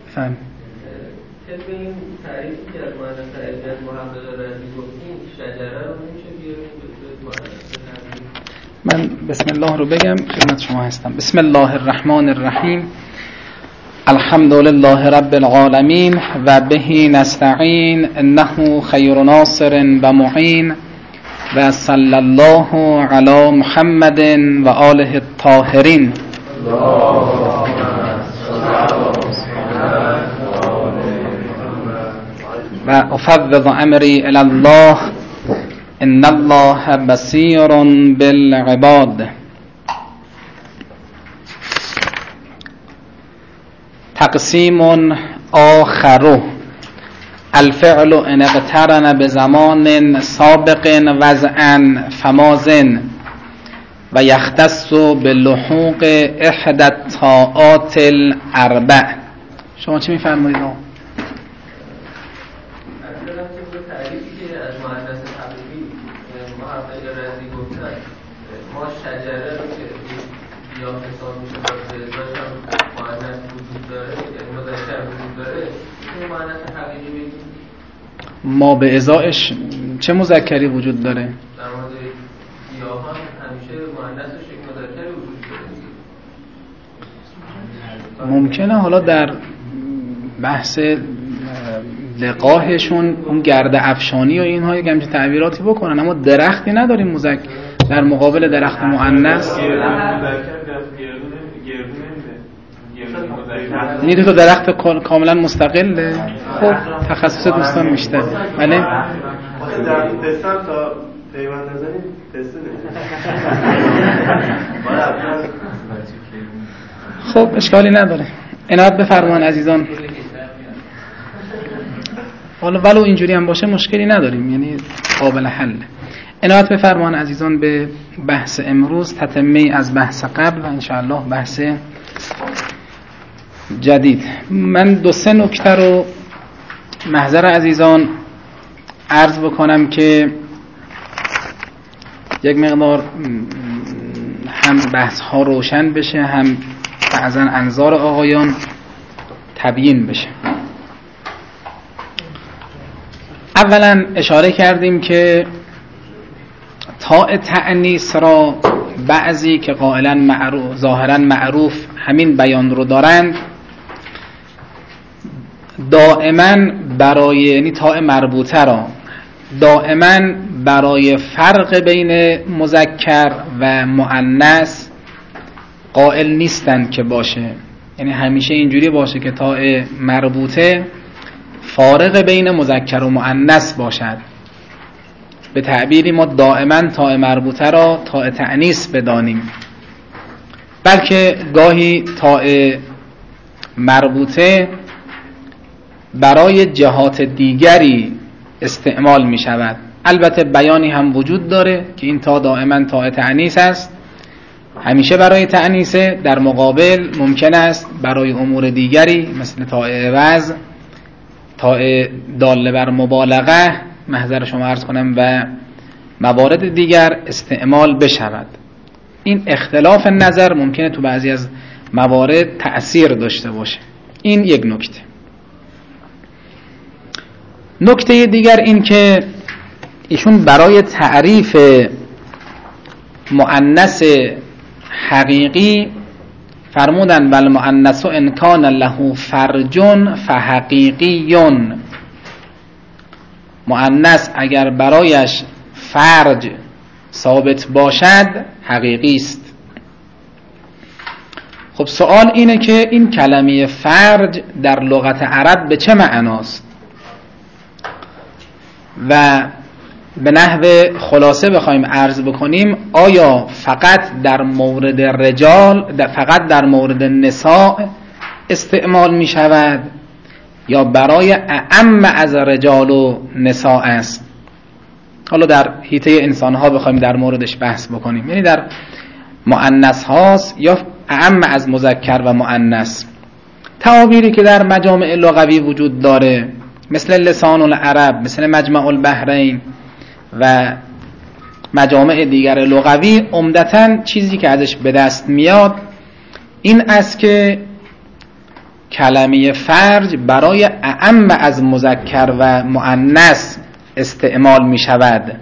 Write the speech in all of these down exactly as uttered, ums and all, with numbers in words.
فهم طبق این تعریفی که از مؤنث عدد محقق رازی گفتیم شجره رو نمیشه بیاریم به مؤنث تعریف؟ من بسم الله رو بگم خدمت شما هستم. بسم الله الرحمن الرحیم. الحمد لله رب العالمین و به نستعین انه خیر ناصر و معین و صلی الله علی محمد و آله الطاهرین. و افوض امری الی الله ان الله بصیر بالعباد. تقسیم آخر الفعل ان اقترن بزمان سابق وضعا فمازن و یختص بلحوق احدى الطاعات الاربع. شما چی میفرمایید؟ ما شجره رو که یا حساب میشه باشه ازاش هم مؤنث وجود داره یعنی مذکر وجود داره این مؤنث حقیقی بگیم ما به ازایش چه مذکری وجود داره؟ در مورد گیاهان همیشه مؤنثش یک مذکری وجود داره. ممکنه حالا در بحث لقاحشون اون گرد افشانی و اینها یک همچین تعبیراتی بکنن، اما درختی نداریم مذکر در مقابل درخت مؤنث. یعنی دو تا درخت کاملا مستقله. خب تخصص دوستان بیشتر. بله در دستم تا پیوند نزنیم دسته خب اشکالی نداره. عنایت بفرمایید عزیزان. حالا ولو اینجوری هم باشه مشکلی نداریم، یعنی قابل حل. عنایت بفرمایید عزیزان به بحث امروز، تتمه از بحث قبل و انشاءالله بحث جدید. من دو سه نکته رو محضر عزیزان عرض بکنم که یک مقدار هم بحث ها روشن بشه، هم بعضا انظار آقایان تبیین بشه. اولا اشاره کردیم که تاء تأنیث را بعضی که قائلا معروف ظاهرا معروف همین بیان رو دارند دائما برای، یعنی تاء مربوطه را دائما برای فرق بین مذکر و مؤنث قائل نیستند که باشه، یعنی همیشه اینجوری باشه که تاء مربوطه فارق بین مذکر و مؤنث باشد. به تعبیری ما دائما تاء مربوطه را تاء تأنیث بدانیم، بلکه گاهی تاء مربوطه برای جهات دیگری استعمال می شود. البته بیانی هم وجود داره که این تاء دائما تاء تأنیث است، همیشه برای تأنیث، در مقابل ممکن است برای امور دیگری مثل تاء عوض، تاء داله بر مبالغه، محضر شما عرض کنم، و موارد دیگر استعمال بشود. این اختلاف نظر ممکنه تو بعضی از موارد تأثیر داشته باشه. این یک نکته. نکته دیگر این که ایشون برای تعریف مؤنث حقیقی فرمودن بل مؤنث ان کان له فرج فحقیقی. مؤنث اگر برایش فرج ثابت باشد حقیقی است. خب سوال اینه که این کلمه فرج در لغت عرب به چه معناست؟ و به نحو خلاصه بخوایم عرض بکنیم، آیا فقط در مورد رجال، فقط در مورد نساء استعمال می شود یا برای اعم از رجال و نساء است؟ حالا در حیطه انسان ها بخوایم در موردش بحث بکنیم، یعنی در مؤنث هاست یا اعم از مذکر و مؤنث. تعابیری که در مجامع لغوی وجود داره مثل لسان العرب، مثل مجمع البحرین و مجامع دیگر لغوی، عمدتاً چیزی که ازش به دست میاد این است که کلمه فرج برای اعم از مذکر و مؤنث استعمال می شود،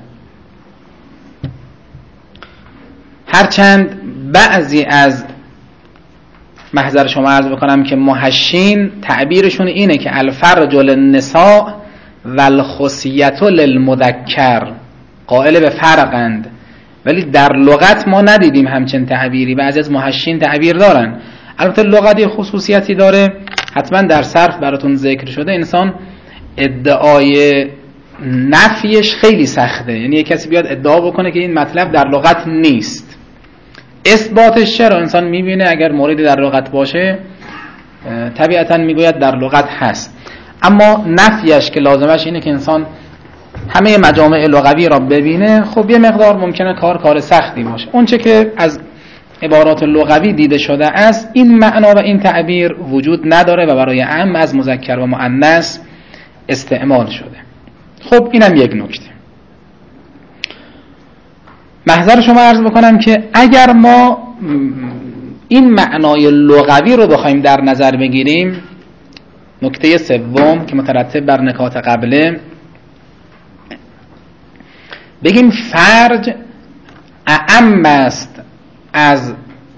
هرچند بعضی از محضر شما عرض بکنم که محشین تعبیرشون اینه که الفرج للنساء و الخصیة للمذکر، قائل به فرقند، ولی در لغت ما ندیدیم همچین تعبیری. بعضی از محشین تعبیر دارن، البته لغت خصوصیتی داره، حتما در صرف براتون ذکر شده. انسان ادعای نفیش خیلی سخته، یعنی یک کسی بیاد ادعا بکنه که این مطلب در لغت نیست، اثباتش چرا؟ انسان میبینه اگر موردی در لغت باشه طبیعتا میگوید در لغت هست، اما نفیش که لازمش اینه که انسان همه مجامع لغوی را ببینه، خب یه مقدار ممکنه کار کار سختی باشه. اون چه که از عبارات لغوی دیده شده است، این معنا و این تعبیر وجود نداره و برای اعم از مذکر و مؤنث استعمال شده. خب اینم یک نکته. محضر شما عرض بکنم که اگر ما این معنای لغوی رو بخوایم در نظر بگیریم، نکته سوم که مترتب بر نکات قبله، بگیم فرج اعم است از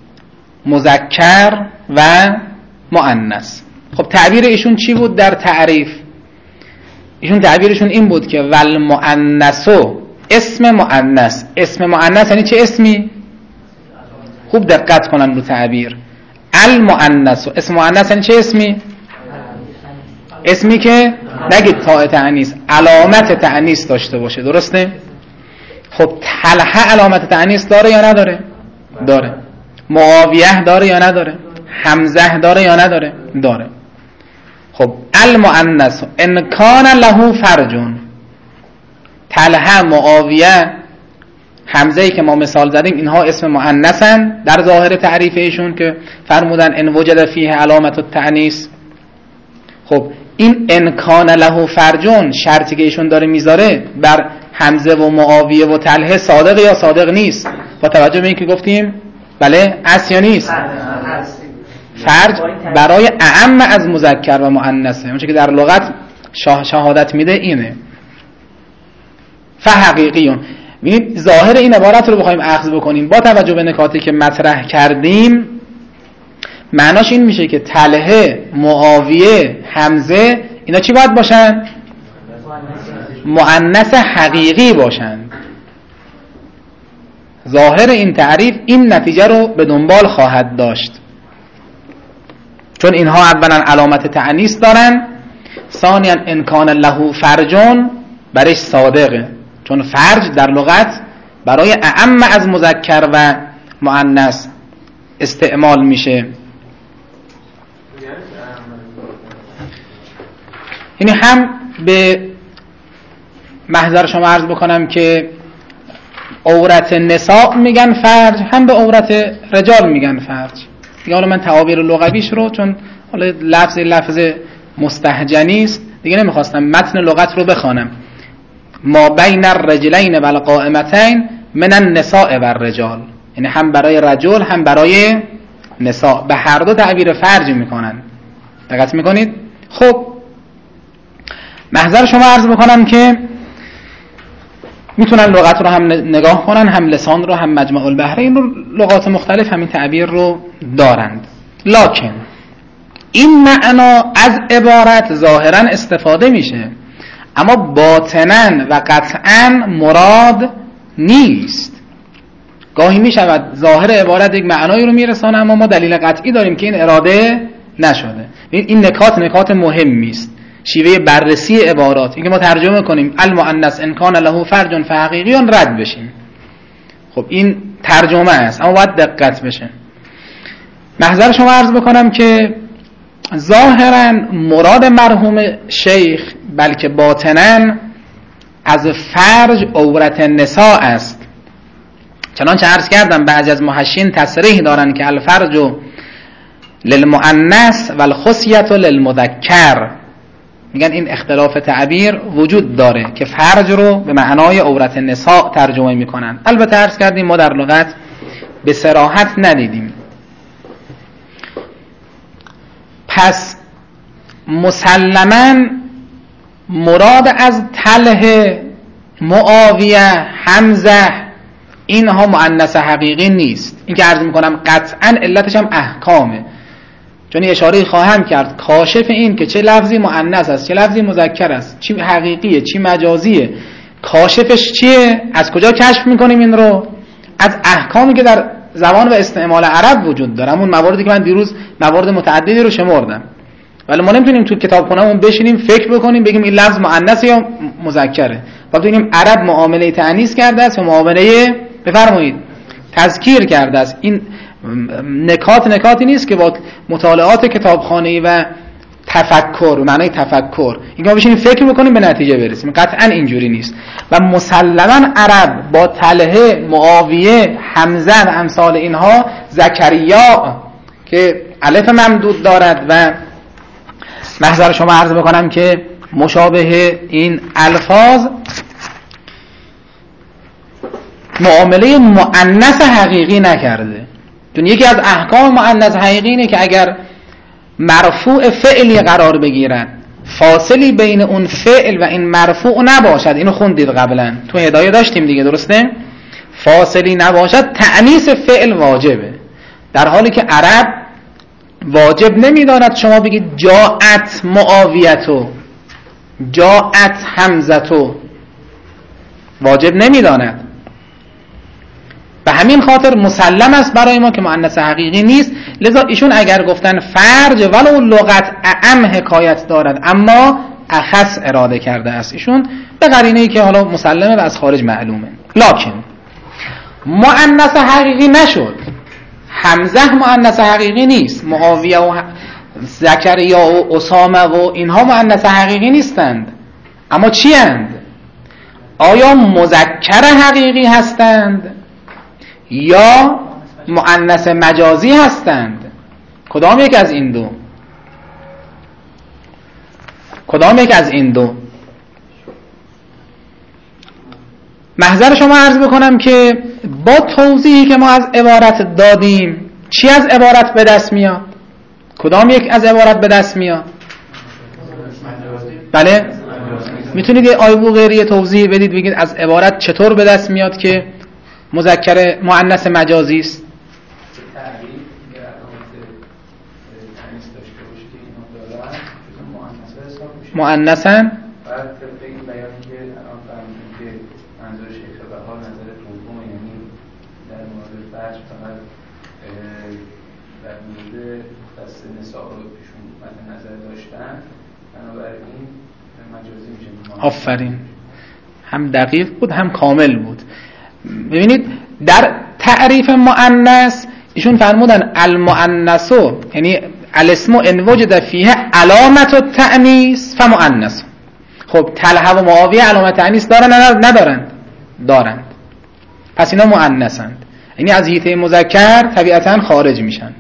مذکر و مؤنث. خب تعبیر ایشون چی بود در تعریف؟ ایشون تعبیرشون این بود که والمؤنثو اسم مؤنث. اسم مؤنث یعنی چه اسمی؟ خوب دقت کنن رو تعبیر. المؤنثو اسم مؤنث یعنی چه اسمی؟ اسمی که نگید تاء تأنیث، علامت تأنیث داشته باشه، درسته؟ خب طلحه علامت تأنیث داره یا نداره؟ داره. معاویه داره یا نداره؟ حمزه داره یا نداره؟ داره. خب المؤنث ان کان له فرجون، طلحه، معاویه، حمزه ای که ما مثال زدیم، اینها اسم مؤنثن در ظاهر تعریف ایشون که فرمودن ان وجد فیه علامت التأنیث. خب این ان کان له فرجون شرطی که ایشون داره میذاره بر حمزه و معاویه و طلحه صادق یا صادق نیست؟ با توجه به این که گفتیم بله است یا نیست؟ فرج برای اعم از مذکر و مؤنثه، اونچه که در لغت شهادت میده اینه. فحقیقیون. ببینید ظاهر این عبارت رو بخوایم اخذ بکنیم با توجه به نکاتی که مطرح کردیم، معناش این میشه که طلحه، معاویه، حمزه اینا چی باید باشن؟ مؤنث حقیقی باشن. ظاهر این تعریف این نتیجه رو به دنبال خواهد داشت، چون اینها اولا علامت تأنیث دارن، ثانیا ان کان له فرجون برش صادقه، چون فرج در لغت برای اعم از مذکر و مؤنث استعمال میشه. یعنی هم به محضر شما عرض بکنم که عورت نساء میگن فرج، هم به عورت رجال میگن فرج. دیگه حالا من تعابیر لغویش رو، چون حالا لفظ لفظ مستهجنی است، دیگه نمیخواستم متن لغت رو بخوانم. ما بین الرجلین و القائمتین من النساء و الرجال، یعنی هم برای رجل هم برای نساء، به هر دو تعبیر فرج میکنن. دقت میکنید؟ خب محضر شما عرض بکنم که میتونن لغت رو هم نگاه کنن، هم لسان رو، هم مجمع البحرین رو، لغات مختلف همین تعبیر رو دارند. لکن این معنا از عبارت ظاهرا استفاده میشه، اما باطنا و قطعا مراد نیست. گاهی میشود ظاهر عبارت یک معنایی رو میرسانه، اما ما دلیل قطعی داریم که این اراده نشده. این نکات نکات مهمی است. شیوه بررسی عبارات، اینکه ما ترجمه کنیم المؤنث ان کان له فرج فحقیقی رد بشیم، خب این ترجمه است، اما باید دقت بشه. محضر شما عرض بکنم که ظاهرا مراد مرحوم شیخ بلکه باطنا از فرج عورت نساء است، چنانچه عرض کردم بعضی از محشین تصریح دارن که الفرج للمؤنث والخصیة للمذکر، میگن این اختلاف تعبیر وجود داره که فرج رو به معنای عورت نساء ترجمه میکنن. البته عرض کردیم ما در لغت به صراحت ندیدیم. پس مسلماً مراد از طلحه، معاویه، حمزه اینها مؤنث حقیقی نیست. این که عرض میکنم قطعاً علتش هم احکامه، چون اشاره خواهم کرد کاشف این که چه لفظی مؤنث است چه لفظی مذکر است، چی حقیقیه چی مجازیه، کاشفش چیه، از کجا کشف میکنیم این رو؟ از احکامی که در زبان و استعمال عرب وجود داره. اون مواردی که من دیروز موارد متعددی رو شمردم، ولی ما نمیتونیم تو کتابخونه‌مون بشینیم فکر بکنیم بگیم این لفظ مؤنث یا مذکره. باید ببینیم عرب معامله تأنیث کرده است و معامله بفرمایید تذکیر کرده است. این نکات نکاتی نیست که با مطالعات کتابخانه‌ای و تفکر، معنای تفکر این که ما بشینیم فکر بکنیم به نتیجه برسیم، قطعا اینجوری نیست. و مسلماً عرب با طلحه، معاویه، حمزه و امثال اینها، زکریا که الف ممدود دارد و محضر شما عرض بکنم که مشابه این الفاظ معامله مؤنث حقیقی نکرده. چون یکی از احکام مؤنث حقیقی اینه که اگر مرفوع فعلی قرار بگیرن فاصلی بین اون فعل و این مرفوع نباشد، اینو خوندید قبلا تو هدایه داشتیم دیگه، درسته؟ فاصلی نباشد تأنیث فعل واجبه، در حالی که عرب واجب نمیداند شما بگید جاءت معاویتو جاءت حمزتو، واجب نمیداند. به همین خاطر مسلم است برای ما که مؤنث حقیقی نیست. لذا ایشون اگر گفتن فرج ولو لغت اعم حکایت دارد اما اخص اراده کرده است ایشون، به قرینه‌ای که حالا مسلمه و از خارج معلومه. لکن مؤنث حقیقی نشد، حمزه مؤنث حقیقی نیست، معاویه و زکریا و اسامه و اینها مؤنث حقیقی نیستند. اما چی اند؟ آیا مذکر حقیقی هستند یا مؤنث مجازی هستند؟ کدام یک از این دو؟ کدام یک از این دو؟ محضر شما عرض بکنم که با توضیحی که ما از عبارت دادیم چی از عبارت به دست میاد؟ کدام یک از عبارت به دست میاد؟ بله؟ میتونید یه آیه و غیره توضیح بدید بگید از عبارت چطور به دست میاد که مذکر مؤنث مجازی است؟ مؤنثاً بعد طبقی بیانی که الان فهمیدیم که منظور شیخ بهار نظر دوم، یعنی در مورد فرج فقط در مورد مختص نساء رو پیشون مد نظر داشتن، بنابراین مجازی میشه. آفرین، هم دقیق بود هم کامل بود. ببینید در تعریف مؤنث ایشون فرمودن المؤنثو، یعنی الاسم ان وجد فیه علامت التأنیث فمؤنث. خب طلحه و معاویه علامت تأنیث دارن ندارند؟ دارند، پس اینا مؤنثند، یعنی از حیطه مذکر طبیعتاً خارج میشن.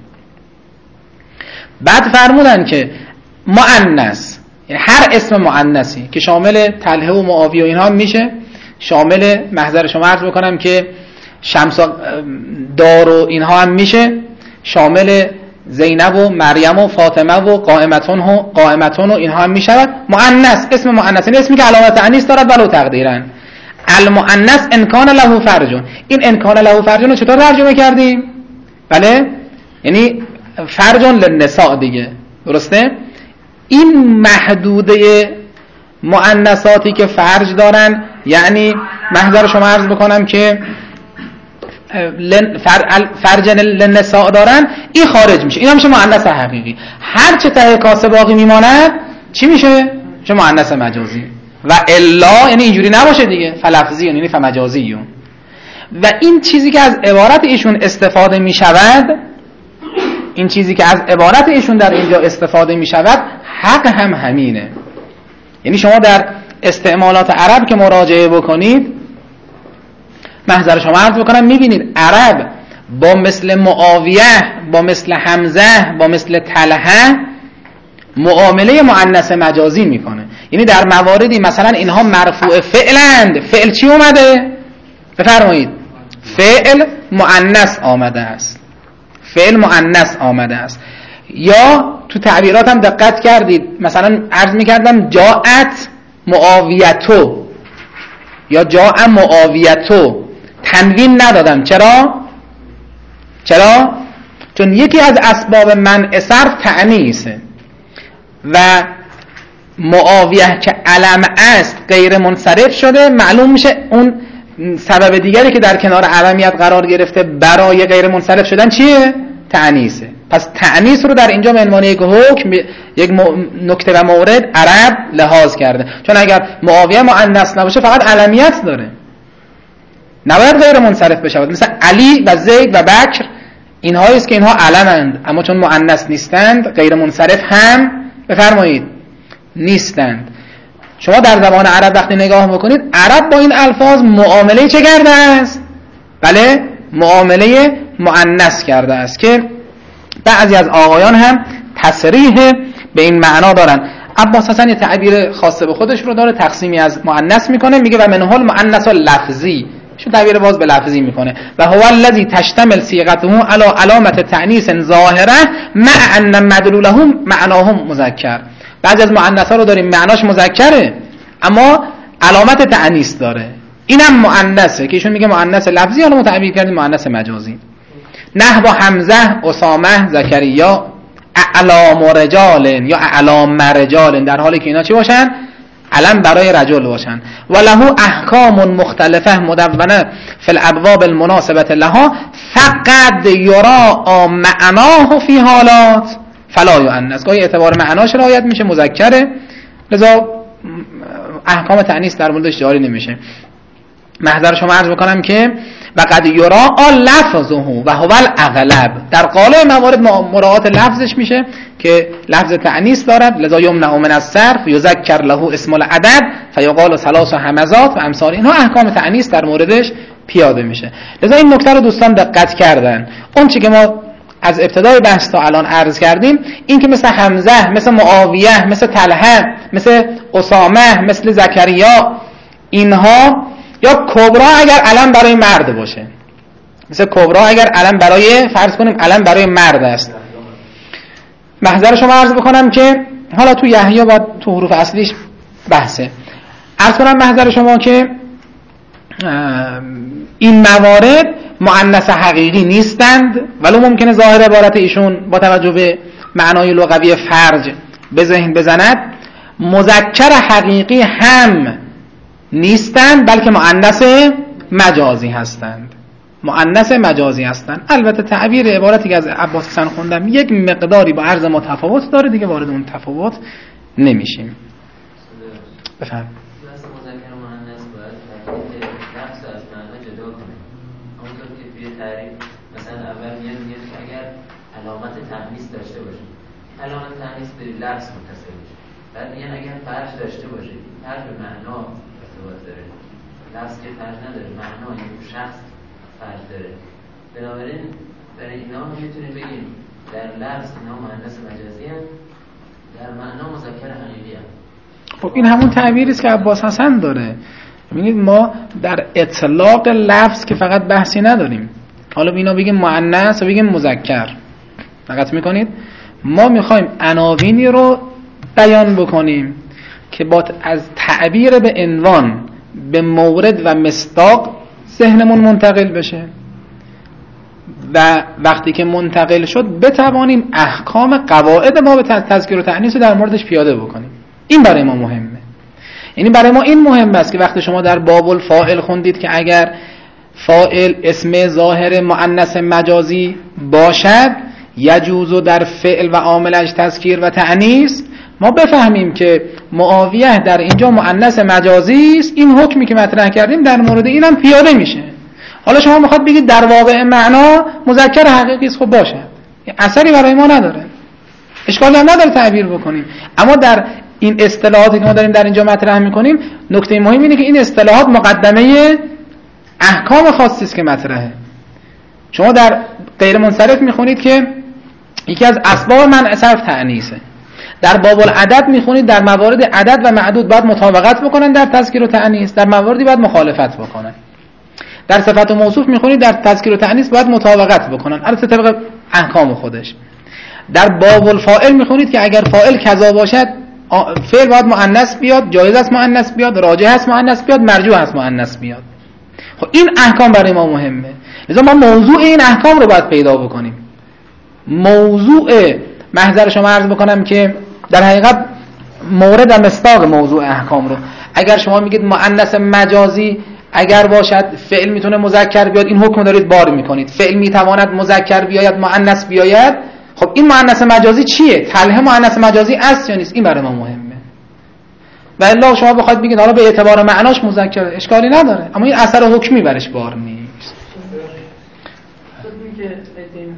بعد فرمودن که مؤنث یعنی هر اسم مؤنثی که شامل طلحه و معاویه و اینها میشه، شامل محضر شما عرض بکنم که شمس دار و اینها هم میشه، شامل زینب و مریم و فاطمه و قائمتون و قائمتون و اینها هم میشود مؤنث. اسم مؤنث این اسمی که علامت تأنیث دارد ولو تقدیرا. المؤنث ان کان له فرج. این ان کان له فرج رو چطور ترجمه کردیم؟ بله، یعنی فرج للنساء دیگه، درسته؟ این محدوده مؤنثاتی که فرج دارن، یعنی محضر شما عرض بکنم که فرج للنساء دارن، این خارج میشه، این هم میشه مؤنث حقیقی. هر چه ته کاسه باقی میماند چی میشه؟ میشه مؤنث مجازی. و الا یعنی اینجوری نباشه دیگه، فلفظی یعنی فمجازی. و این چیزی که از عبارت ایشون استفاده میشود، این چیزی که از عبارت ایشون در اینجا استفاده میشود حق هم همینه. یعنی شما در استعمالات عرب که مراجعه بکنید، محضر شما عرض بکنم میبینید عرب با مثل معاویه، با مثل حمزه، با مثل طلحه معامله مؤنث مجازی میکنه. یعنی در مواردی مثلا اینها مرفوع فعلند، فعل چی اومده؟ بفرمایید فعل مؤنث آمده است، فعل مؤنث آمده است. یا تو تعبیراتم دقت کردید مثلا عرض میکردم جاءت معاویتو یا جاء معاویتو، تنوین ندادم. چرا؟ چرا؟ چون یکی از اسباب منع صرف تأنیثه و معاویه که علم است غیر منصرف شده، معلوم میشه اون سبب دیگری که در کنار علمیت قرار گرفته برای غیر منصرف شدن چیه؟ تأنیثه. پس تأنیث رو در اینجا به عنوان یک حکم، یک نکته و مورد عرب لحاظ کرده، چون اگر معاویه مؤنث نباشه فقط علمیت داره، نباید غیر منصرف بشه. مثلا علی و زید و بکر اینهایی است که اینها علمند، اما چون مؤنث نیستند غیر منصرف هم بفرمایید نیستند. شما در زبان عرب وقتی نگاه بکنید، عرب با این الفاظ معامله چه کرده است؟ بله، معامله مؤنث کرده است که بعضی از آقایان هم تصریح به این معنا دارن. عباس حسن یه تعبیر خاصه به خودش رو داره، تقسیمی از مؤنث میکنه، میگه و منه المؤنث اللفظی، شو تعبیر باز به لفظی میکنه، و هو الذی تشتمل صیغته علی علامت تأنیث ظاهره مع ان مدلوله معناه مذکر. بعضی از مؤنثا رو داریم معناش مذکره اما علامت تأنیث داره، اینم مؤنثه که ایشون میگه مؤنث لفظی، حالا تعبیر کردیم مؤنث مجازی. نحو حمزه، اسامه، زکریا، اعلام رجال یا اعلام رجال، در حالی که اینا چی باشن؟ علم برای رجل باشن. و له احکام مختلفه مدونه فی الابواب المناسبه لها فقط یرا معناه فی حالات فلا یؤنث. گاهی اعتبار معناش رعایت میشه، مذکره، لذا احکام تأنیث در موردش جاری نمیشه. محضر شما عرض بکنم که و قد یرا لفظه و هو الاغلب، در قالب موارد مراعات لفظش میشه که لفظ تأنیث دارد، لذا یمنع من الصرف یذکر له اسم العدد فیقال ثلاث همزات و امثال اینها احکام تأنیث در موردش پیاده میشه. لذا این نکته رو دوستان دقت کردن. اون چی که ما از ابتدای بحث تا الان عرض کردیم، این که مثل حمزه، مثل معاویه، مثل طلحه، مثل اسامه، مثل زکریا، اینها یا کبرا اگر علم برای مرد باشه، مثل کبرا اگر علم برای، فرض کنیم علم برای مرد است. محضر شما عرض بکنم که حالا تو یحیی باید تو حروف اصلیش بحثه. عرض کنم محضر شما که این موارد مؤنث حقیقی نیستند، ولو ممکنه ظاهر عبارت ایشون با توجه به معنای لغوی فرج به ذهن بزند، مذکر حقیقی هم نیستند، بلکه مؤنث مجازی هستند. مؤنث مجازی هستند. البته تعبیر عبارتی که از عباس حسن خوندم یک مقداری با عرض ما تفاوت داره، دیگه وارد اون تفاوت نمیشیم. بفهم. مذکر و مؤنث باید تفکیک لفظ از معنی جدا کنه. همونطور که توی تعریف مثلا اول میگن میگن که اگر علامت تأنیث داشته باشه، علامت تأنیث به لفظ متصل میشه. بعد میگن اگر فرج داشته باشه، فرج به معنا ارتباط داره. لفظ که فرج نداره، معنا یعنی شخص فرج داره. بنابراین برای اینا میتونیم بگیم در لفظ اینا مؤنث مجازی هست، در معنا مذکر حقیقی هست. خب این همون تعبیری است که عباس حسن داره. ببینید ما در اطلاق لفظ که فقط بحثی نداریم. حالا اینا بگیم مؤنث و بگیم مذکر، دقت میکنید؟ ما میخوایم عناوینی رو بیان بکنیم که با از تعبیر به عنوان به مورد و مصداق ذهنمون منتقل بشه و وقتی که منتقل شد بتوانیم احکام قواعد ما به تذکیر و تأنیث در موردش پیاده بکنیم. این برای ما مهمه. یعنی برای ما این مهم است که وقتی شما در باب الفاعل خوندید که اگر فاعل اسم ظاهر مؤنث مجازی باشد یجوز در فعل و عاملش تذکیر و تأنیث، ما بفهمیم که معاویه در اینجا مؤنث مجازی است، این حکمی که مطرح کردیم در مورد اینم پیاده میشه. حالا شما میخواد بگید در واقع معنا مذکر حقیقی است، خب باشه، اثری برای ما نداره، اشکالی هم نداره تعبیر بکنیم. اما در این اصطلاحاتی که ما داریم در اینجا مطرح میکنیم، نکته مهم اینه که این اصطلاحات مقدمه احکام خاصی است که مطرحه. شما در غیر منصرف میخونید که یکی از اسباب منع صرف تأنیثه. در باب العدد میخونید در موارد عدد و معدود باید مطابقت بکنن در تذکیر و تأنیث، در مواردی باید مخالفت بکنن. در صفت و موصوف میخونید در تذکیر و تأنیث باید مطابقت بکنن، البته طبق احکام خودش. در باب الفاعل میخونید که اگر فاعل کذا باشد فعل باید مؤنث بیاد، جایز است مؤنث بیاد، راجح است مؤنث بیاد، مرجوح است مؤنث بیاد. خب این احکام برای ما مهمه، لذا ما موضوع این احکام رو باید پیدا بکنیم. موضوع محضر شما عرض بکنم که در حقیقت مورد و مصداق موضوع احکام رو، اگر شما میگید مؤنث مجازی اگر باشد فعل میتونه مذکر بیاد، این حکم دارید بار میکنید. فعل میتواند مذکر بیاید مؤنث بیاید، خب این مؤنث مجازی چیه؟ تله مؤنث مجازی است یا نیست؟ این برای ما مهمه. و الا شما بخواید بگید حالا به اعتبار معناش مذکر، اشکالی نداره، اما این اثر حکمی برش بار نیست. که این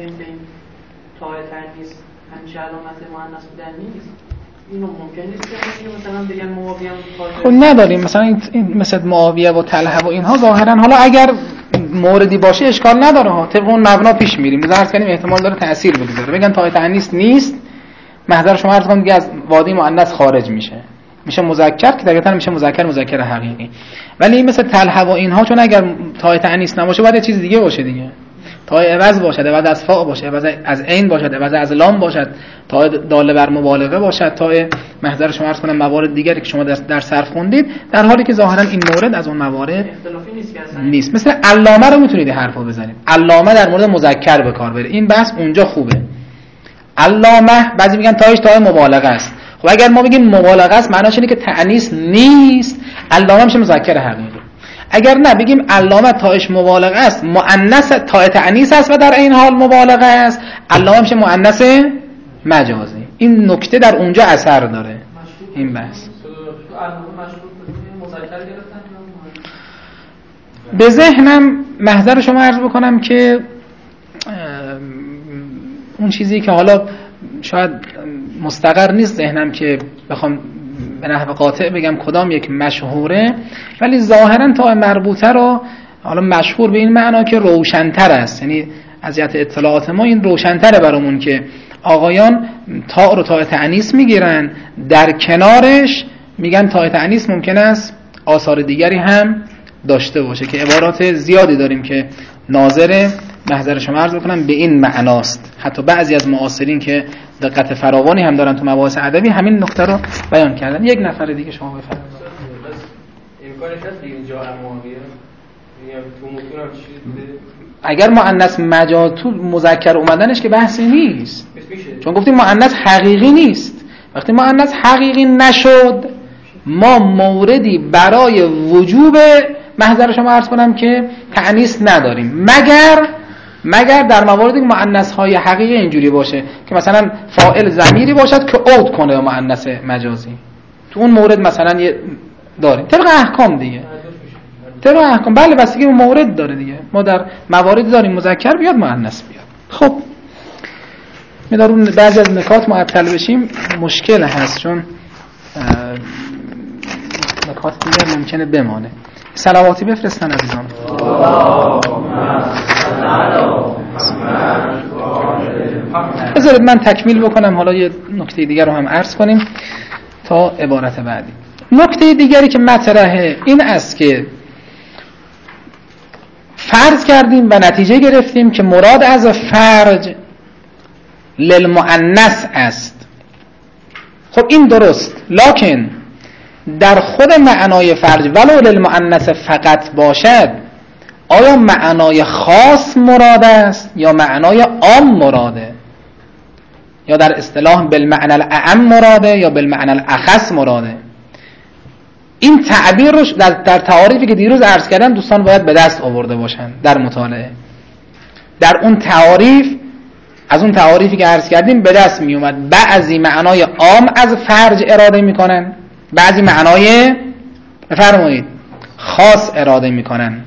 طاعت نیست همیشه علامت مؤنث بودن نیست، اینو ممکن نیست که مثلا بگن معاویه خب نداریم مثلا این مثل معاویه و طلحه و اینها ظاهرا، حالا اگر موردی باشه اشکال نداره ها، طبق اون مبنا پیش میریم. مثلا عرض کنیم احتمال داره تأثیر بگذاره، بگن طاعت نیست نیست، محضر شما عرض کنم دیگه از وادی مؤنث خارج میشه، میشه مذکر که طبیعتا میشه مذکر مذکر حقیقی. ولی مثل طلحه و اینها چون اگر طاعت نیست نباشه باید چیز دیگه باشه دیگه، تا عوض باشد، عوض از فاء باشه، عوض از عین باشد، عوض از لام باشد، تا داله بر مبالغه باشد، تا محضر شما عرض کنم موارد دیگری که شما در در صرف خوندید، در حالی که ظاهرا این مورد از اون موارد اختلافی نیست که اصلا نیست. مثل علامه رو میتونید حرفو بزنید، علامه در مورد مذکر به کار بره، این بحث اونجا خوبه. علامه بعضی میگن تاش تا مبالغه است. خب اگر ما بگیم مبالغه است معناش اینه که تأنیث نیست، علامه میشه مذکر حقیقی. اگر نه بگیم علامه تاش مبالغه است، مؤنث تا تأنیث است و در این حال مبالغه است، علامه میشه مؤنث مجازی. این نکته در اونجا اثر داره این بحث. به ذهنم محضر شما عرض بکنم که اون چیزی که حالا شاید مستقر نیست ذهنم که بخوام به نحو قاطع بگم کدام یک مشهوره، ولی ظاهرا تا مربوطه رو حالا مشهور به این معنا که روشن‌تر است، یعنی از جهت اطلاعات ما این روشن‌تره برامون که آقایان تا رو تا تأنیث میگیرن، در کنارش میگن تا تأنیث ممکن است آثار دیگری هم داشته باشه، که عبارات زیادی داریم که ناظر محضر شما عرض بکنم به این معناست. حتی بعضی از معاصرین که دقت فراوانی هم دارن تو مباحث ادبی همین نکته رو بیان کردن. یک نفر دیگه شما بفرمایید. امکانش هست اینجا معاویه میگم تو متون هم چیزی بوده؟ اگر مؤنث مجاز تو مذکر اومدنش که بحثی نیست، چون گفتیم مؤنث حقیقی نیست. وقتی مؤنث حقیقی نشد ما موردی برای وجوب محضر شما عرض کنم که تأنیث نداریم، مگر مگر در مواردی که مؤنث های حقیقی اینجوری باشه که مثلا فاعل ضمیری باشد که عود کنه به مؤنث مجازی، تو اون مورد مثلا یه داریم طبق احکام دیگه، طبق احکام بله بستگی به مورد داره دیگه. ما در مواردی داریم مذکر بیاد مؤنث بیاد. خب می‌دارون بعضی از نکات معطل بشیم مشکل هست، چون نکات دیگه ممکنه بمانه. صلواتی بفرستن عزیزان. بذارید من تکمیل بکنم، حالا یه نکته دیگر رو هم عرض کنیم تا عبارت بعدی. نکته دیگری که مطرحه این است که فرض کردیم و نتیجه گرفتیم که مراد از فرج للمؤنث است. خب این درست، لکن در خود معنای فرج ولو للمؤنث فقط باشد، آیا معنای خاص مراد است یا معنای عام مراده، یا در اصطلاح بالمعنى الاعم مراده یا بالمعنى الاخص مراده؟ این تعبیر رو در, در تعاریفی که دیروز عرض کردم دوستان باید به دست آورده باشن در مطالعه. در اون تعاریف، از اون تعاریفی که عرض کردیم به دست می اومد بعضی معنای عام از فرج اراده میکنن، بعضی معنای بفرمایید خاص اراده میکنن.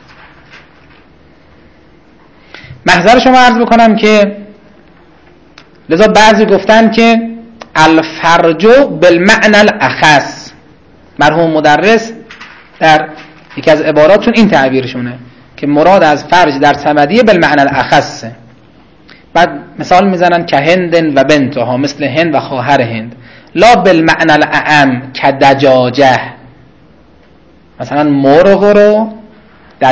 محضر شما عرض بکنم که لذا بعضی گفتن که الفرج بالمعنى الاخص، مرحوم مدرس در یکی از عباراتشون این تعبیرشونه که مراد از فرج در صمدیه بالمعنى الاخص. بعد مثال میزنن که هندن و بنتها، مثل هند و خواهر هند، لا بالمعنى الاعم که دجاجه، مثلا مرغ رو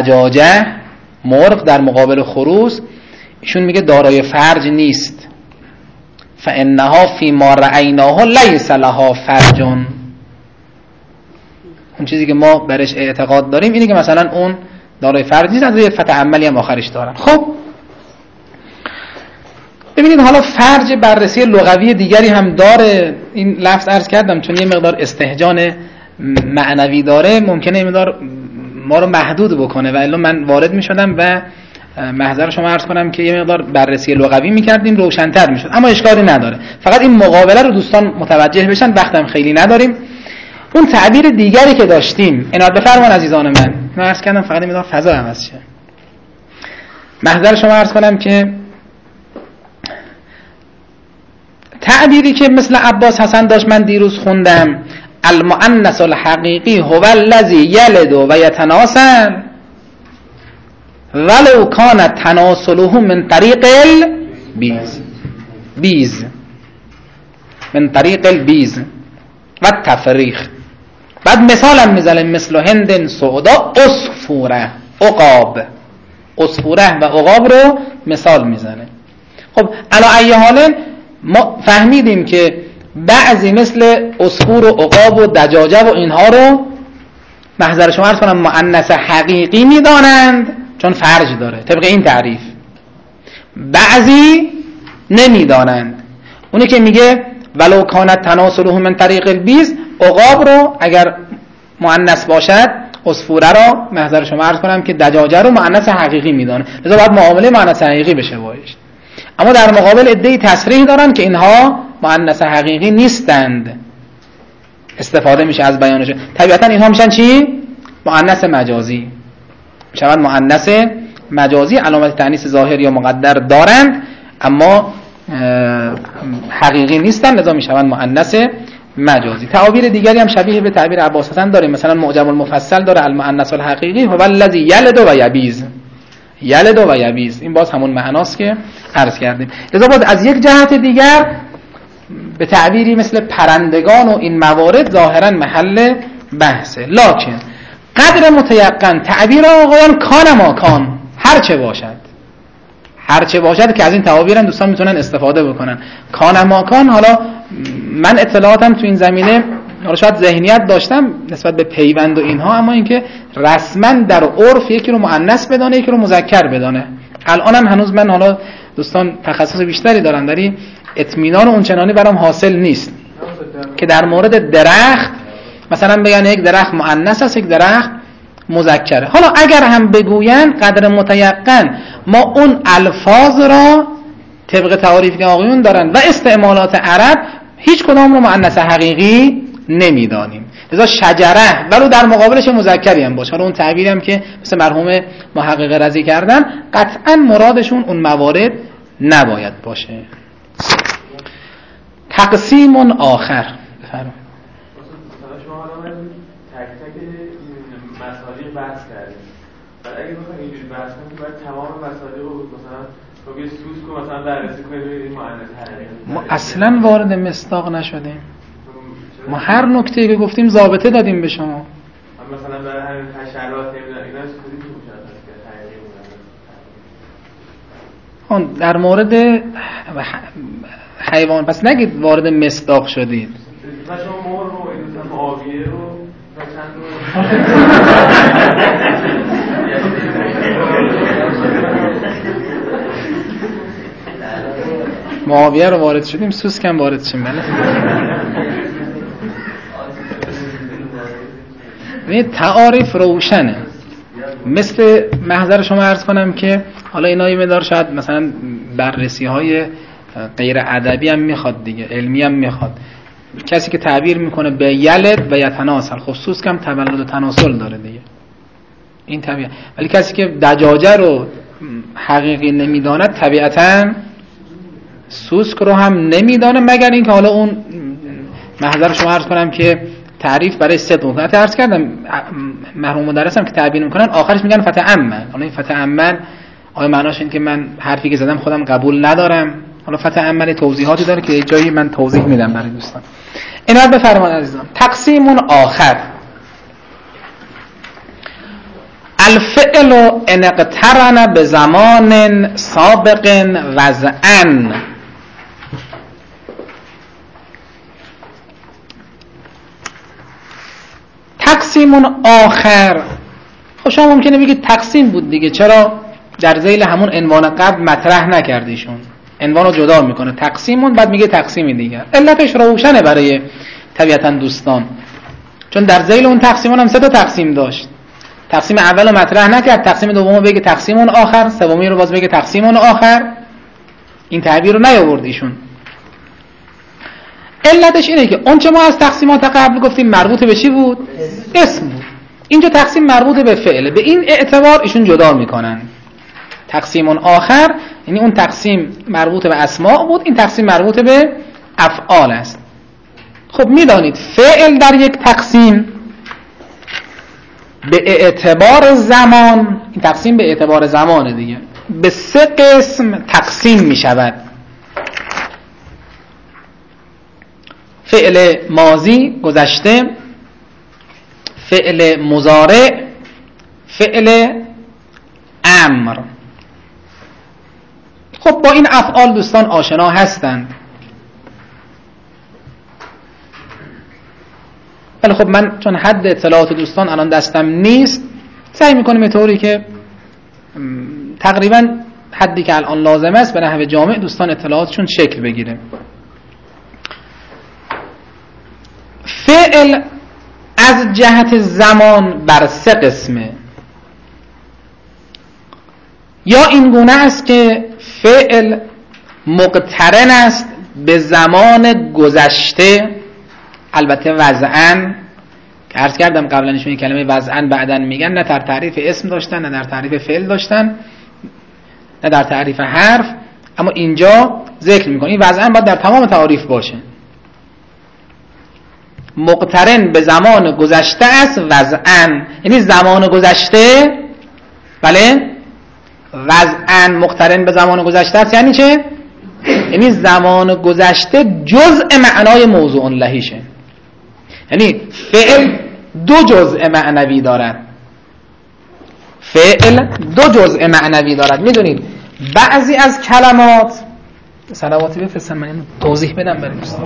دجاجه، مرغ در مقابل خروس، ایشون میگه دارای فرج نیست، فانها فی ما رأیناه لیس لها فرج. اون چیزی که ما برش اعتقاد داریم اینه که مثلا اون دارای فرج نیست، از یه فتح عملی هم آخرش دارن. خب ببینید حالا فرج بررسی لغوی دیگری هم داره. این لفظ عرض کردم چون یه مقدار استهجان معنوی داره ممکنه یه مقدار ما رو محدود بکنه و الا من وارد می شدم و محضر شما عرض کنم که یه مقدار بررسی لغوی می کردیم روشن‌تر می شد، اما اشکالی نداره. فقط این مقابله رو دوستان متوجه بشن، وقتم خیلی نداریم. اون تعبیر دیگری که داشتیم، عنایت بفرمان عزیزان من، من عرض کردم فقط این مقدار فضا عوض شه. محضر شما عرض کنم که تعبیری که مثل عباس حسن داشت من دیروز خوندم، المؤنث الحقیقی هو الذی یلد و یتناسل ولو کان تناسله من طریق البیز بیز من طریق البیز و تفریخ. بعد مثال هم میزنه مثل هند سعودا عصفوره عقاب، عصفوره و عقاب رو مثال میزنه. خب علی ای حال ما فهمیدیم که بعضی مثل عصفور و عقاب و دجاجه و اینها رو محضر شما عرض کنم مؤنث حقیقی میدانند چون فرج داره طبق این تعریف، بعضی نمیدانند. اونی که میگه ولو کانت تناسله من طریق البیز، عقاب رو اگر مؤنث باشد عصفوره را محضر شما عرض کنم که دجاجه رو مؤنث حقیقی میدانه، لذا باید معامله مؤنث حقیقی بشه باش. اما در مقابل عده‌ای تصریح دارن که اینها مؤنث حقیقی نیستند، استفاده میشه از بیانش. طبیعتا اینها میشن چی؟ مؤنث مجازی، میشن مؤنث مجازی، علامت تأنیث ظاهر یا مقدر دارند اما حقیقی نیستن، لذا میشن مؤنث مجازی. تعابیر دیگری هم شبیه به تعبیر عباس حسن داره، مثلا معجم المفصل داره المؤنث الحقیقی هو الذی یلد و یبیز، یلد و یبیز، این باز همون معناست که عرض کردیم. لذا باز از یک جهت دیگر به تعبیری مثل پرندگان و این موارد ظاهرا محل بحثه، لکن قدر متیقن تعبیر آقایان کان ما کان، هر چه باشد هر چه باشد که از این تعابیر هم دوستان میتونن استفاده بکنن. کان ما کان، حالا من اطلاعاتم تو این زمینه حالا شاید ذهنیت داشتم نسبت به پیوند و اینها، اما اینکه رسما در عرف یکی رو مؤنث بدانه یکی رو مذکر بدانه، الانم هنوز من حالا دوستان تخصص بیشتری دارن در این اطمینان اون چنانی برام حاصل نیست که در مورد درخت مثلا بگن یک درخت مؤنث است یک درخت مذکره. حالا اگر هم بگوین قدر متیقن ما اون الفاظ را طبق تعاریفی که آقایون دارن و استعمالات عرب هیچ کدام رو مؤنث حقیقی نمیدانیم، لذا شجره ولو در مقابلش مذکری هم باشه، حالا اون تعبیری هم که مثل مرحوم محقق رضی کردن قطعا مرادشون اون موارد نباید باشه. تقسیم آخر بفرمایید. شما حالا تک تک مسائل بحث کردیم، بعد اگه بخوایم اینجوری بحث کنیم باید تمام مسائل رو مثلا خب یه سوسک رو مثلا بررسی کنیم این مؤنث حقیقی. ما اصلا وارد مصداق نشدیم، ما هر نکته‌ای که گفتیم ضابطه دادیم به شما. مثلا برای همین حشرات نمیدونم اینا چه کاری تو مشخص کرد حقیقی اون در مورد حیوان پس نگید وارد مصداق شدید. مثلا شما مور رو این معاویه رو تا چند رو معاویه رو وارد شدیم، سوسک هم وارد شیم. بله این تعاریف روشنه، مثل محضر شما عرض کنم که حالا اینا یه مقدار شاید مثلا بررسی های غیر ادبی هم میخواد دیگه، علمی هم میخواد. کسی که تعبیر میکنه به یلد و یتناسل، خصوص کم تولد و تناسل داره دیگه این طبیعه، ولی کسی که دجاجه رو حقیقی نمیداند طبیعتا سوسک رو هم نمیدانه، مگر اینکه حالا اون محضر شما عرض کنم که تعریف برای صدق ممکنه عرض کردم. مرحوم مدرسم که تعبیر میکنن آخرش میگن فتعمل. حالا این فتعمل آیا معناش این که من حرفی که زدم خودم قبول ندارم؟ حالا فتعمل توضیحاتی داره که جایی من توضیح میدم برای دوستان. عنایت بفرمایید عزیزان. تقسیم آخر، الفعل ان اقترن به زمان سابق وضعا تقسیم آخر، خب شما ممکنه بگید تقسیم بود دیگه، چرا در ذیل همون عنوان قبل مطرح نکردیشون؟ عنوان رو جدا میکنه، تقسیمون، بعد میگه تقسیم دیگر. علتش روشنه برای طبیعتا دوستان، چون در ذیل اون تقسیمون هم سه تا تقسیم داشت. تقسیم اول رو مطرح نکرد، تقسیم دوم رو بگه تقسیمون آخر، سومی رو باز بگه تقسیمون آخر. این تعبیر رو نیاورد ایشون. علتش اینه که اون چه ما از تقسیمات قبل گفتیم مربوط به چی بود؟ اسم بود. اینجا تقسیم مربوط به فعله، به این اعتبار ایشون جدا میکنن. تقسیمون آخر یعنی اون تقسیم مربوط به اسماء بود، این تقسیم مربوط به افعال است. خب میدانید فعل در یک تقسیم به اعتبار زمان، این تقسیم به اعتبار زمان دیگه، به سه قسم تقسیم می شود. فعل ماضی گذشته، فعل مضارع، فعل امر. خب با این افعال دوستان آشنا هستند. ولی خب من چون حد اطلاعات دوستان الان دستم نیست، سعی میکنیم طوری که تقریبا حدی که الان لازم است به نحو جامع دوستان اطلاعاتشون شکل بگیره. فعل از جهت زمان بر سه قسمه. یا این گونه است که فعل مقترن است به زمان گذشته، البته وضعاً که عرض کردم قبلا نشون کلمه وضعاً بعداً میگن، نه در تعریف اسم داشتن، نه در تعریف فعل داشتن، نه در تعریف حرف، اما اینجا ذکر میکنه این وضعاً باید در تمام تعاریف باشه. مقترن به زمان گذشته است وضعاً، یعنی زمان گذشته، بله، وضعاً مقترن به زمان گذشته است. یعنی چه؟ یعنی زمان گذشته جزء معنای موضوع لهیشه. یعنی فعل دو جزء معنوی دارد. فعل دو جزء معنوی دارد. میدونید بعضی از کلمات، صلواتی بفرستن من اینو توضیح بدم برای دوستان.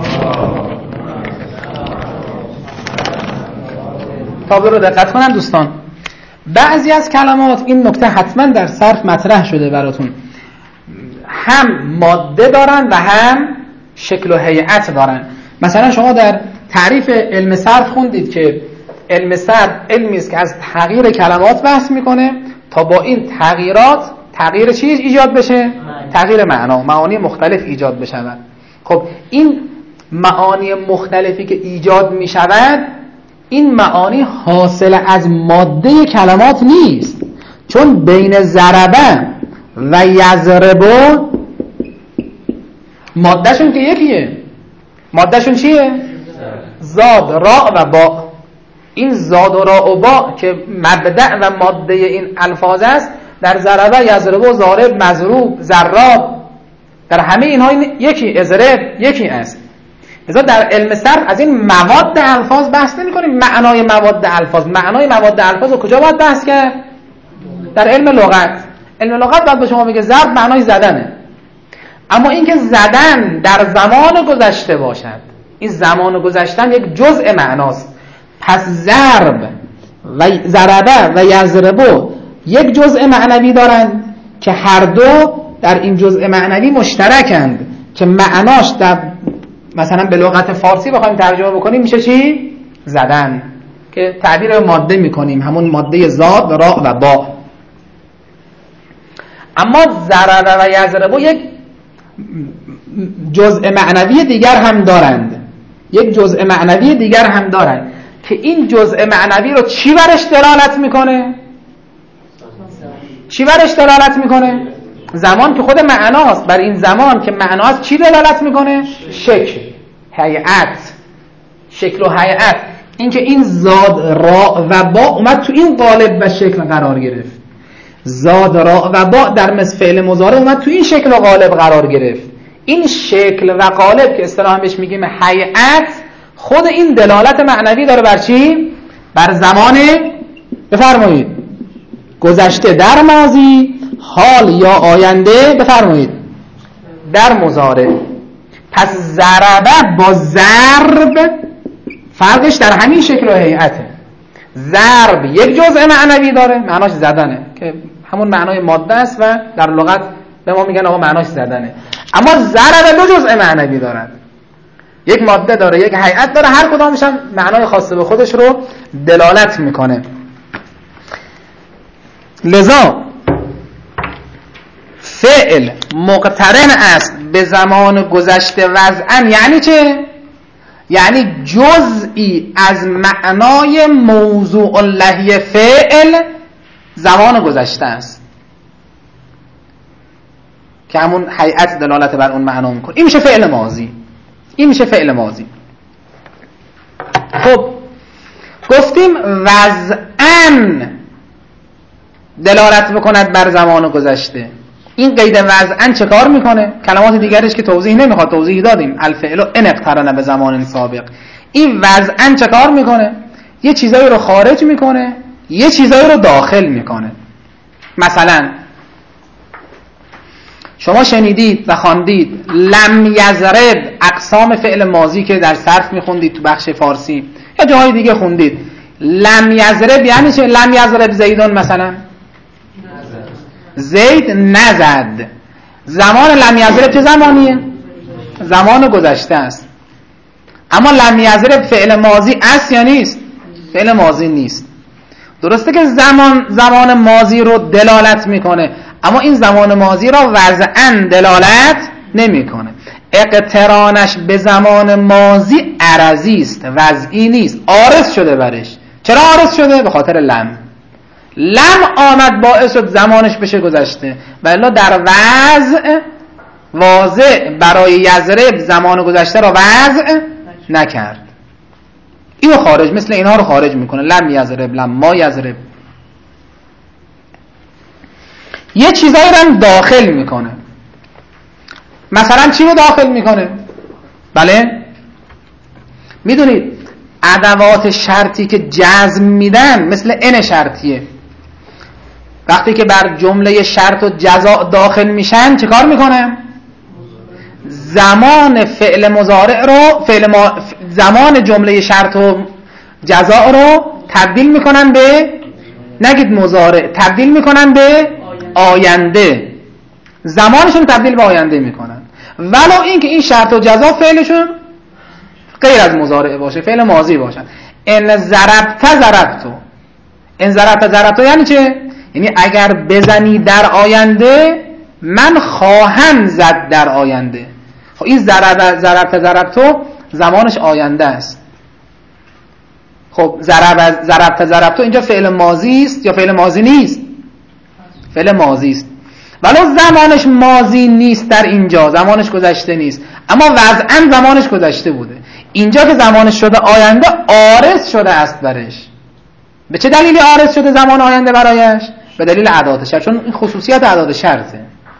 تابلو رو دقت کنن دوستان. بعضی از کلمات، این نکته حتما در صرف مطرح شده براتون، هم ماده دارن و هم شکل و هیئت دارن. مثلا شما در تعریف علم صرف خوندید که علم صرف علمی است که از تغییر کلمات بحث میکنه تا با این تغییرات تغییر چیز ایجاد بشه؟ تغییر معنا، معانی مختلف ایجاد بشود. خب این معانی مختلفی که ایجاد میشود، این معانی حاصل از ماده کلمات نیست، چون بین ضربه و یضربه مادهشون که یکیه. مادهشون چیه؟ زاد، را و با. این زاد و را و با که مبدأ و ماده این الفاظ است، در ضربه، یضربه، ضارب، مضروب، ضراب، در همه اینها یکی، اضرب یکی است. لذا در علم صرف از این مواد الفاظ بحث نمی کنیم. معنای مواد الفاظ، معنای مواد الفاظ رو کجا باید بحث کرد؟ در علم لغت. علم لغت باید به شما بگه ضرب معنای زدنه. اما اینکه زدن در زمان گذشته باشد، این زمان گذشتن یک جزء معناست. پس ضرب و ضربه و یضربه یک جزء معنوی دارند که هر دو در این جزء معنوی مشترکند، که معناش در مثلا به لغت فارسی بخوایم ترجمه بکنیم میشه چی؟ زدن، که تعبیر ماده میکنیم، همون ماده زاد، را و با. اما ضربه و یضربه یک جزء معنوی دیگر هم دارند. یک جزء معنوی دیگر هم دارند که این جزء معنوی رو چی برش دلالت میکنه؟ چی برش دلالت میکنه؟ زمان که خود معناست. بر این زمان که معناست چی دلالت میکنه؟ شکل، هیئت، شکل و هیئت. این که این زاد، را و با اومد تو این قالب و شکل قرار گرفت. زاد، را و با در مثل فعل مضارع اومد تو این شکل و قالب قرار گرفت. این شکل و قالب که اصطلاحاً بهش میگیم هیئت، خود این دلالت معنوی داره بر چی؟ بر زمان، بفرمایید، گذشته در ماضی، حال یا آینده، بفرمایید، در مضارع. پس ضربه با ضرب فرقش در همین شکل و هیئته. ضرب یک جزء معنوی داره، معناش زدنه که همون معنای ماده است و در لغت به ما میگن آقا معناش زدنه. اما ضرب دو جزء معنوی دارد، یک ماده داره یک هیئت داره، هر کدامش هم معنای خاص به خودش رو دلالت میکنه. لذا فعل مقترن است به زمان گذشته وضعاً. یعنی چه؟ یعنی جزئی از معنای موضوع اللهی فعل زمان گذشته است که همون هیئت دلالت بر اون معنا میکنه. این میشه فعل ماضی. این میشه فعل ماضی. خب گفتیم وضعاً دلالت بکند بر زمان گذشته. این قید وضعاً چه کار میکنه؟ کلمات دیگرش که توضیح نمیخواد، توضیح دادیم. الفعل ان اقترن به زمان سابق. این وضعاً چه کار میکنه؟ یه چیزایی رو خارج میکنه، یه چیزایی رو داخل میکنه. مثلا شما شنیدید و خواندید لم یضرب، اقسام فعل ماضی که در صرف میخوندید تو بخش فارسی یا جاهای دیگه خوندید. لم یضرب یعنی چه؟ لم یضرب زیدون، مثلا زید نزد. زمان لم یضرب چه زمانیه؟ زمان گذشته است. اما لم یضرب فعل ماضی است یا نیست؟ فعل ماضی نیست. درسته که زمان زمان ماضی رو دلالت میکنه، اما این زمان ماضی را وضعاً دلالت نمیکنه. اقترانش به زمان ماضی عرضی است، وضعی نیست. عارض شده برش. چرا عارض شده؟ به خاطر لم. لم آمد باعث شد زمانش بشه گذشته، ولی در وضع واضع برای یضرب زمان گذشته را وضع نکرد. اینو خارج، مثل اینها رو خارج میکنه. لم یضرب، لم ما یضرب. یه چیزایی رو هم داخل میکنه. مثلا چی رو داخل میکنه؟ بله میدونید ادوات شرطی که جزم میدن مثل ان شرطیه. وقتی که بر جمله شرط و جزا داخل میشن چه کار میکنه؟ زمان فعل مضارع رو فعل ما... زمان جمله شرط و جزا رو تبدیل میکنن به، نگید مضارع، تبدیل میکنن به آینده. زمانشون تبدیل به آینده میکنن، ولو اینکه این شرط و جزا فعلشون غیر از مضارع باشه، فعل ماضی باشن. ان ضربت ضربتو، ان ضربت ضربتو یعنی چه؟ یعنی اگر بزنی در آینده من خواهم زد در آینده. خب این ضرب ضربت ضربتو زمانش آینده است. خب ضرب ضربت ضربتو اینجا فعل ماضی است یا فعل ماضی نیست؟ فعل ماضی است، ولو زمانش ماضی نیست، در اینجا زمانش گذشته نیست، اما وضعاً زمانش گذشته بوده. اینجا که زمانش شده آینده، عارض شده است برش. به چه دلیلی عارض شده زمان آینده برایش؟ به دلیل ادات شرط، چون این خصوصیت ادات شرطه.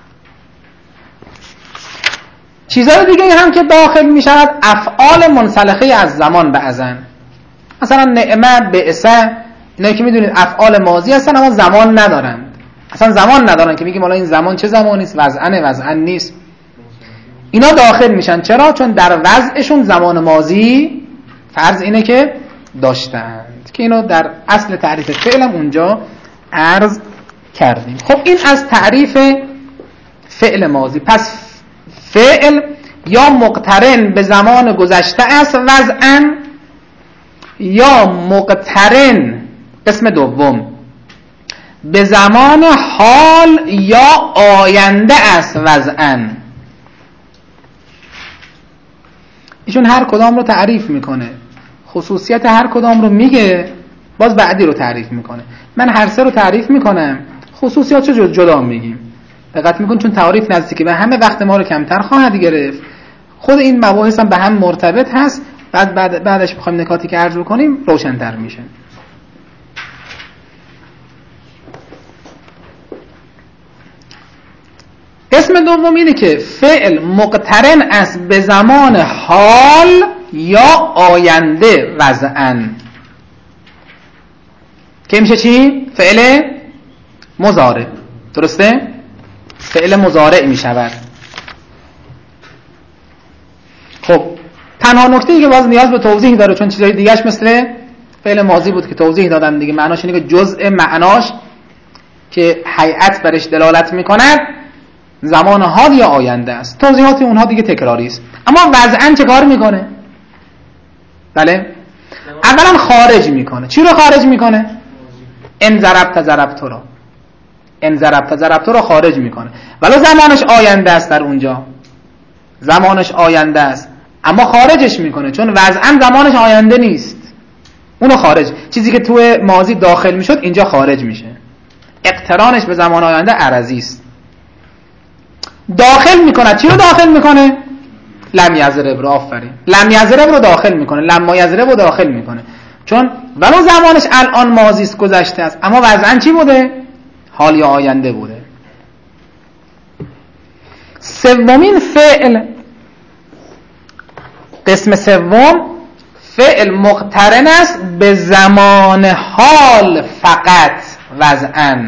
چیزهای دیگه هم که داخل می شود افعال منسلخه از زمان به ازن. مثلا نعمه، بعثه، اینایی که میدونید افعال ماضی هستن اما زمان ندارند. اصلا زمان ندارن که میگیم حالا این زمان چه زمانی است، وضعن وضعن نیست. اینا داخل میشن. چرا؟ چون در وضعشون زمان ماضی فرض اینه که داشتند، که اینو در اصل تعریف فعلم اونجا عرض کردیم. خب این از تعریف فعل ماضی. پس فعل یا مقترن به زمان گذشته است وضعن، یا مقترن قسم دوم به زمان حال یا آینده است وضعن. ایشون هر کدام رو تعریف میکنه، خصوصیت هر کدام رو میگه، باز بعدی رو تعریف میکنه. من هر سه رو تعریف میکنم، خصوصیات رو جدا میگیم. دقت میکن چون تعریف نزدیکی به همه وقت ما رو کمتر خواهد گرفت. خود این مباحث هم به هم مرتبط هست. بعد, بعد بعدش بخوایم نکاتی که عرض بکنیم روشن‌تر میشه. قسم دوم اینه که فعل مقترن است به زمان حال یا آینده وضعن، که میشه چی؟ فعل مضارع. درسته؟ فعل مضارع میشود. خب تنها نکته ای که باز نیاز به توضیح داره، چون چیزای دیگهش مثل فعل ماضی بود که توضیح دادم دیگه. معناش اینه که جزء معناش که هیئت برش دلالت میکند زمان حال یا آینده است. توضیحات اونها دیگه تکراری است. اما وضعاً چه کار میکنه؟ بله، اولا خارج میکنه. چی رو خارج میکنه؟ ان ضربت ضربت رو، ان ضربت ضربت رو خارج میکنه، ولی زمانش آینده است. در اونجا زمانش آینده است اما خارجش میکنه، چون وضعاً زمانش آینده نیست. اونو خارج، چیزی که توی ماضی داخل میشد اینجا خارج میشه. اقترانش به زمان آینده عرضی است. داخل میکنه. چی رو داخل میکنه؟ لم یضرب رو. آفرین، لم یضرب رو داخل میکنه، لما یضرب رو داخل میکنه، چون ولو زمانش الان ماضی است، گذشته است، اما وضعاً چی بوده؟ حال یا آینده بوده. سومین فعل، قسم سوم، فعل مقترن است به زمان حال فقط وضعاً،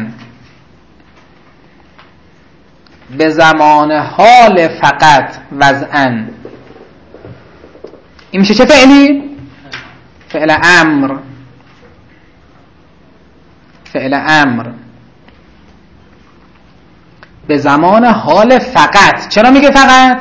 به زمان حال فقط وضعاً. این میشه چه فعلی؟ فعل امر. فعل امر به زمان حال فقط. چرا میگه فقط؟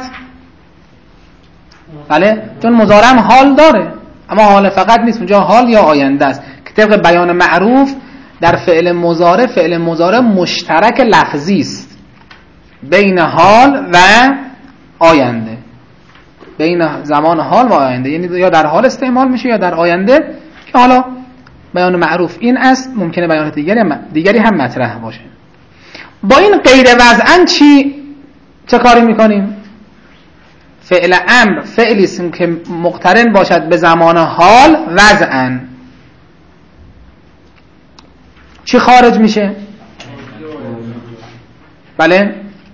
بله، چون مضارع حال داره اما حال فقط نیست، اونجا حال یا آینده است که طبق بیان معروف در فعل مضارع، فعل مضارع مشترک لفظی است بین حال و آینده، بین زمان حال و آینده، یعنی یا در حال استعمال میشه یا در آینده، که حالا بیان معروف این است. ممکنه بیانات دیگری هم دیگری هم مطرح باشه. با این قید وضعاً چی چه کاری میکنیم؟ فعل امر فعلی است که مقترن باشد به زمان حال وضعاً. چی خارج میشه؟ بله،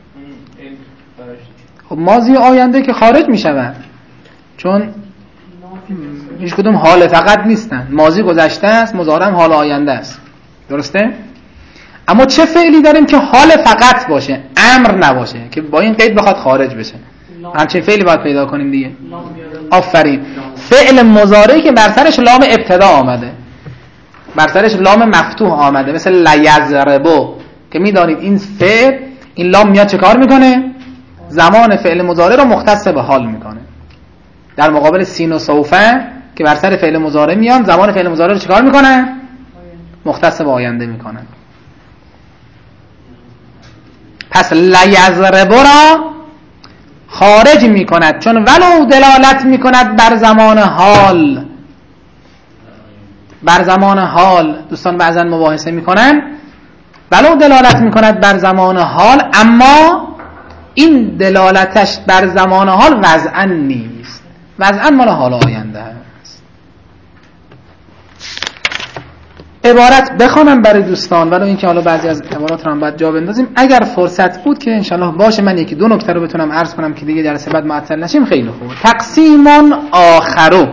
خب ماضی آینده که خارج میشود، چون هیچ کدوم حال فقط نیستن. ماضی گذشته است، مضارع حال آینده است، درسته؟ اما چه فعلی داریم که حال فقط باشه، امر نباشه، که با این قید بخواد خارج بشه؟ همچین فعلی باید پیدا کنیم دیگه. آفرین، فعل مضارعی که بر سرش لام ابتدا آمده، بر سرش لام مفتوح آمده، مثل لیضربو، که میدانید این فعل، این لام میاد چه کار میکنه؟ زمان فعل مضارع رو مختص به حال میکنه. در مقابل سین و سوفه که بر سر فعل مضارع میان، زمان فعل مضارع رو چه کار میکنه؟ مختص به آینده میکنه. پس لیضربو را خارج میکند، چون ولو دلالت میکند بر زمان حال. بر زمان حال دوستان بعضا مباحثه میکنن، ولو دلالت میکند بر زمان حال، اما این دلالتش بر زمان حال وضعاً نیست، وضعاً مال حال آینده است. عبارت بخوانم برای دوستان، ولو اینکه حالا بعضی از عبارات رو هم باید جا بندازیم. اگر فرصت بود که انشالله باشه من یکی دو نکته رو بتونم عرض کنم که دیگه جلسه بعد معطل نشیم، خیلی خوبه. تقسیم آخرو،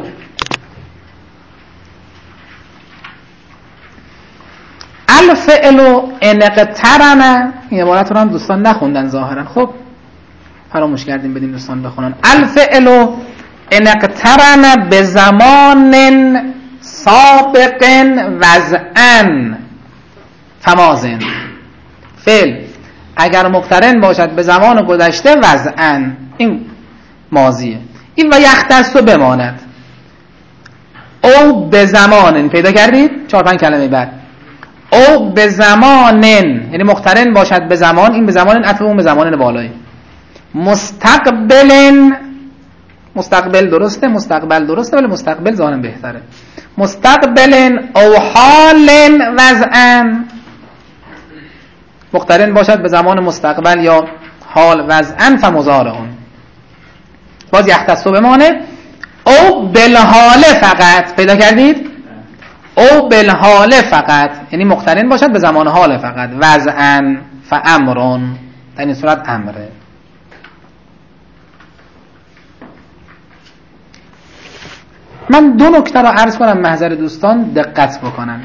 الفعل ان اقترن، این عبارت رو هم دوستان نخوندن ظاهرا، خب فراموش کردیم بدیم دوستان بخونن. الفعل ان اقترن به زمان سابق وضعاً فماضٍ. فعل اگر مقترن باشد به زمان گذشته وضعاً، این ماضیه. این و یختص بماند، او به زمان، پیدا کردید؟ چهار پنج کلمه بعد او به زمان، یعنی مقترن باشد به زمان، این به زمان عطف اون به زمان بالایی. مستقبل، مستقبل درسته، مستقبل درسته، ولی مستقبل ظاهرا بهتره. مستقبل او حال وضعاً، مقترن باشد به زمان مستقبل یا حال وضعاً فمضارعون. باز یختص بمانه، او بالحال فقط، پیدا کردید؟ او بالحال فقط، یعنی مقترن باشد به زمان حال فقط، وضعاً فامرون، در این صورت امره. من دو نکته رو عرض کنم محضر دوستان دقت بکنن.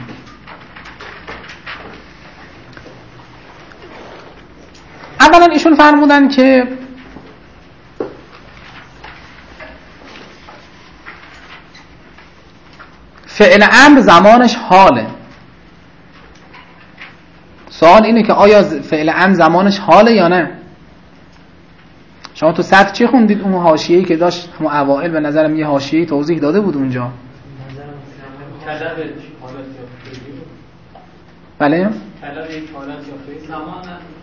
اولا ایشون فرمودن که فعل امر زمانش حاله. سوال اینه که آیا فعل امر زمانش حاله یا نه؟ شما تو سطح چی خوندید؟ اون حاشیه‌ای که داشت همون اوائل به نظرم یه حاشیه‌ای توضیح داده بود اونجا. بله؟ طلب یک حالت یا زمان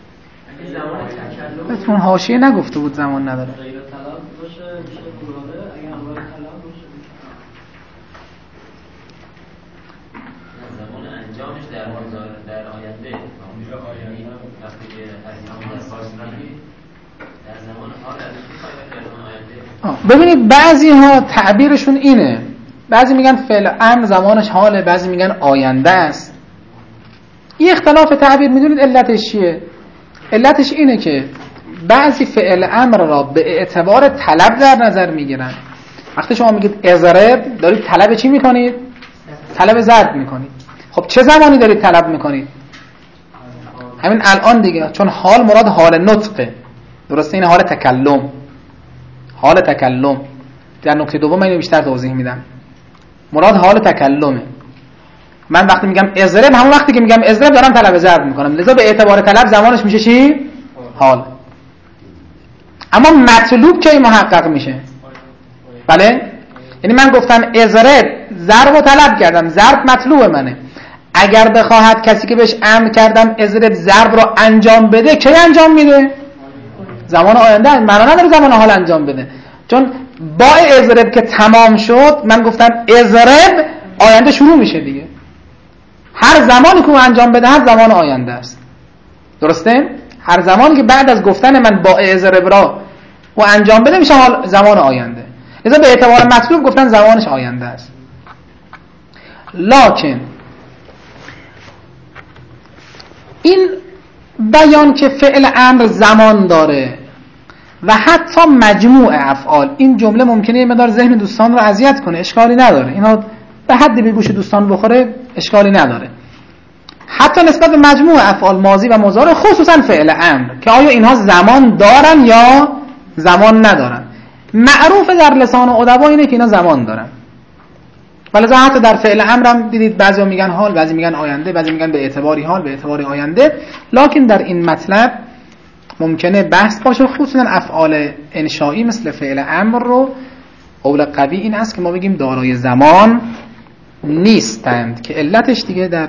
زمان تکلم اون حاشیه نگفته بود زمان نداره. غیر طلب باشه میشه قراده، اگه انواع طلب باشه زمان انجامش در حاضر در آینده میشه آینده وقتی که هر اساس میگی در زمان حال در زمان آینده. ببینید بعضی ها تعبیرشون اینه، بعضی میگن فعل امر زمانش حاله، بعضی میگن آینده است. این اختلاف تعبیر میدونید علتش چیه؟ علتش اینه که بعضی فعل امر را به اعتبار طلب در نظر میگیرن. وقتی شما میگید اضرب دارید طلب چی میکنید؟ طلب ضرب میکنید. خب چه زمانی دارید طلب میکنید؟ همین الان دیگه، چون حال مراد حال نطقه، درسته؟ این حال تکلم، حال تکلم. در نکته دوم اینو بیشتر توضیح میدم. مراد حال تکلمه. من وقتی میگم اضرب همون وقتی که میگم اضرب دارم طلب ضرب میکنم، لذا به اعتبار طلب زمانش میشه چی؟ حال. اما مطلوب کی محقق میشه؟ بله؟ یعنی من گفتم اضرب، ضرب و طلب کردم، ضرب مطلوب منه. اگر بخواهد کسی که بهش امر کردم اضرب ضرب رو انجام بده، کی انجام میده؟ زمان آینده. معنا نداره زمان حال انجام بده، چون با اضرب که تمام شد من گفتم اضرب آینده شروع میشه دیگه. هر زمانی که او انجام بده هر زمان آینده است، درسته؟ هر زمانی که بعد از گفتن من با اضرب را او انجام بده میشه حال زمان آینده. لذا به اعتبار مطلوب گفتن زمانش آینده است. لکن این بیان که فعل امر زمان داره و حتی مجموع افعال، این جمله ممکنه یه مقدار ذهن دوستان رو اذیت کنه، اشکالی نداره، اینا به حدی به گوش دوستان بخوره اشکالی نداره. حتی نسبت به مجموع افعال ماضی و مضارع، خصوصا فعل امر، که آیا اینها زمان دارن یا زمان ندارن. معروف در لسان ادبا اینه که اینا زمان دارن. ولذا حتی در فعل امرم دیدید بعضی میگن حال، بعضی میگن آینده، بعضی میگن به اعتباری حال، به اعتباری آینده. لکن در این مطلب ممکنه بحث باشه، خصوصا افعال انشایی مثل فعل امر رو قول قوی این است که ما بگیم دارای زمان نیستند، که علتش دیگه در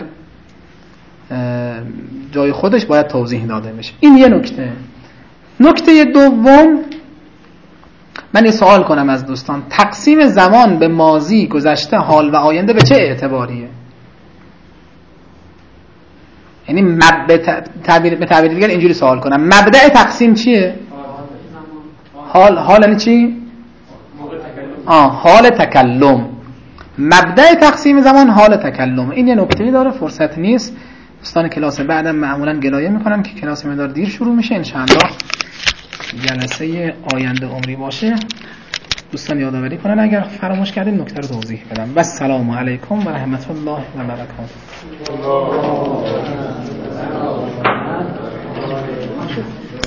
جای خودش باید توضیح داده بشه. این یه نکته. نکته دوم، من یه سوال کنم از دوستان، تقسیم زمان به ماضی، گذشته، حال و آینده به چه اعتباریه؟ یعنی مب... به تعبیر به تعبیر دیگر اینجوری سوال کنم، مبدأ تقسیم چیه؟ حال. حال یعنی چی؟ آه حال تکلم. مبدأ تقسیم زمان حال تکلم. این یه نکته‌ای داره، فرصت نیست. دوستان کلاس بعدم معمولا گلایه میکنم که کلاس مقدار دیر شروع میشه. انشاءالله جلسه آینده عمری باشه دوستان یادآوری کنن اگر فراموش کردیم نکته رو توضیح بدم. و السلام علیکم و رحمت الله و برکاته.